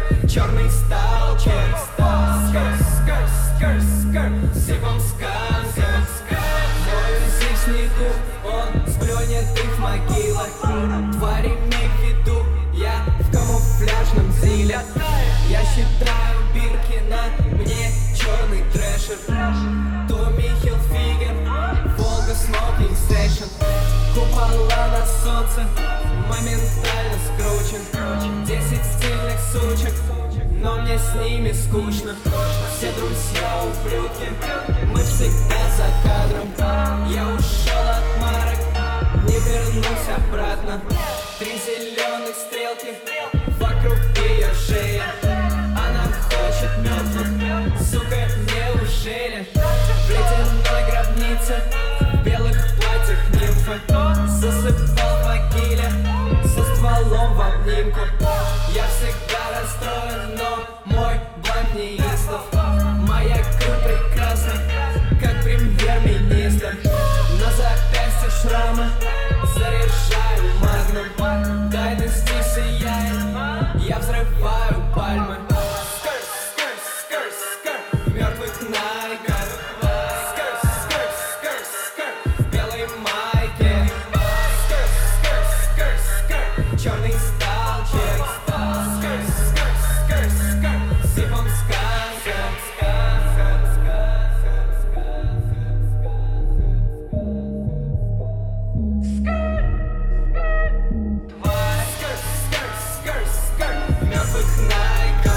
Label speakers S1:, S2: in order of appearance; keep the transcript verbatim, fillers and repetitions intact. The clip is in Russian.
S1: черный сталкер. Скр, скр, скр, скр, сыпом сканком. Мой язык в снегу, он сплюнет их в могилах. Тварь, имей в виду, я в камуфляжном зиле. Я считаю Биркина, мне черный трэшер. Томми Хилфигер, Волга Смокинг Сейшн. Купола на солнце, моментально скручен. Десять стильных сучек, но мне с ними скучно. Все друзья ублюдки, мы всегда за кадром. Я ушел от марок, не вернусь обратно. Три зеленых стрелки вокруг ее шеи. Она хочет мертвых, сука, неужели? В ледяной гробнице, в белых платьях нимфы. Засыпал в могиле, со стволом в обнимку. Я всегда расстроен, но мой бланк неистов. Моя крыль прекрасна, как премьер-министр. На запястье шрамы, заряжаю магнум. Тайности сияет, я взрываю пальмы. Скр, скр, скр, скр, мертвых найках. Скр, скр, скр, скр, в белой майке. Скр, скр, скр, скр, черный сталкер. Скр, скр, скр, скр, сыпом сканком. Мертвых найков.